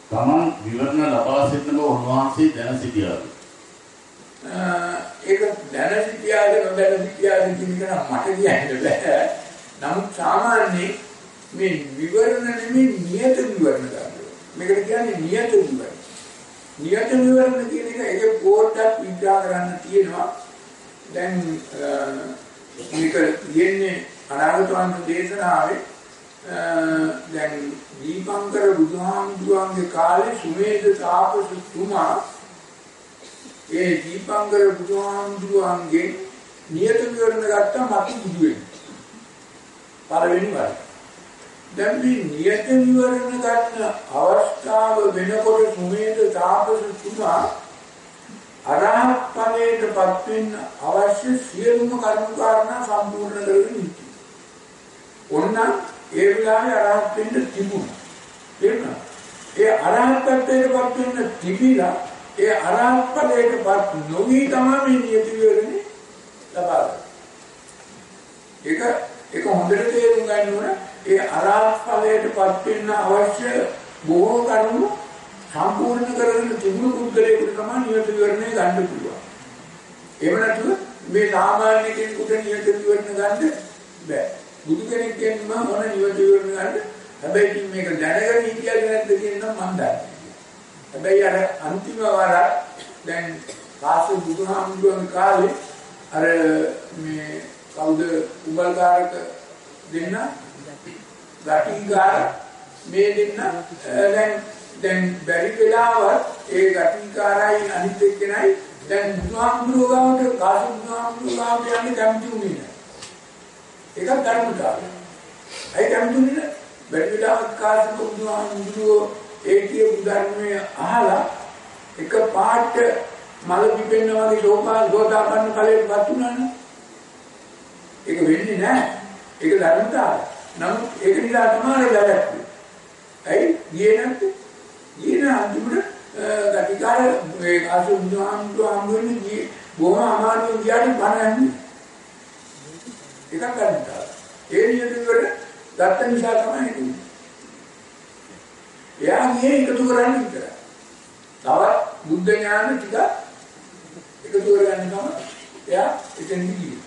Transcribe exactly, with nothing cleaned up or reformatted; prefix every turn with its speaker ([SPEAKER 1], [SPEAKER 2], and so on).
[SPEAKER 1] තමන් විවරණ ලබා සිටින බව උන්වහන්සේ දැන සිටියාද?
[SPEAKER 2] ඒක දැන සිටියාද නොදැන සිටියාද කියන එක නම් මට කියන්න බෑ. නමුත් සාමාන්‍යයෙන් මේ විවරණ නෙමෙයි නියත විවරණ ගන්නවා. මේකට කියන්නේ නියත විවරණ. නියත විවරණ කියන එක ඒක පොඩ්ඩක් විග්‍රහ කරන්න තියෙනවා. දැන් මේක කියන්නේ අනාගතවන්ත දේශනාවේ දැන් දීපංකර බුදුහාමුදුරන්ගේ කාලේ සුමේද තාපසතුමා ඒ දීපංකර බුදුහාමුදුරන්ගේ නියත විවරණ ගත්තා මතු බුදු වෙන්න. පළවෙනි වර. දැන් මේ නියත විවරණ ගන්න අවස්ථාව වෙනකොට සුමේද තාපසතුමා අරහත් ඵලයටපත් වෙන්න අවශ්‍ය සියලුම කර්ම කාරණා සම්පූර්ණ කරගෙන ඉන්නේ. ඔන්න ඒ වෙලාවේ අරහත් වෙන්න තිබුණා. තේරුණා? ඒ අරහත් ඵලයටපත් වෙන්න තිබිලා ඒ අරහත් ඵලයටපත් නොවි තමයි මේ නියත විවරණේ ලබා ගන්න. ඒක ඒක හොඳට තේරුම් ගන්න ඕන. ඒ අරහත් ඵලයටපත් වෙන්න අවශ්‍ය බොහෝ කර්ම සම්පූර්ණ කරගෙන තිබුණු පුද්ගලයෙකුට තමයි නියත විවරණය ගන්න පුළුවන්. එහෙම නැතුව මේ සාමාන්‍ය කෙනෙකුට නියත විවරණ ගන්න බෑ. බුදු කෙනෙක් කියනම මොන නියත විවරණ ගන්න. හැබැයි ඉතින් මේක දැනගෙන හිටියද නැද්ද කියන නම් මම දන්නේ. හැබැයි අර අන්තිම වර දැන් කාශ්‍යප බුදුහාමුදුරන් කාලේ අර මේ කවුද උඹල්කාරක දෙන්න ගටිගාර මේ දෙන්න දැන් දැන් බැරි වෙලාවත් ඒ ගටිකාරයි අනිත් එක්කෙනයි දැන් බුදුහාමුදුරුවෝ ගාවට කාශ්‍යප බුදුහාමුදුරුවෝ ගාවට යන්නේ කැමති උනේ නැහැ. ඒක ධර්මතාවය. ඒ කැමති උනේ නැහැ. බැරි වෙලාවත් කාශ්‍යප බුදුහාමුදුරුවෝ ඒ කියපු ධර්මයේ අහලා එක පාට මල පිපෙන්න වගේ සෝපා ගෝදාපන්න කලේ වතුනනේ. ඒක වෙන්නේ නැහැ. ඒක ධර්මතාවය. නමුත් ඒක නිසා තමයි වැරද්ද. ඇයි? ගියේ නැත්තේ? ඊන අන්තිමට ගටිකාර මේ කාශ්‍යප බුදුහාමුදුරුවෝ ගියේ බොහොම අමාරුවෙන් ගියාට බණ ඇහුවේ. එකක් ගන්නවා. ඒ නියත විවර ගත්ත නිසා තමයි හිතුනේ. එයා ගියේ එකතු කරන්න විතරයි. තවත් බුද්ධ ඥාන ටික එකතු කරගන්න තමයි එයා එතෙන් ගියේ.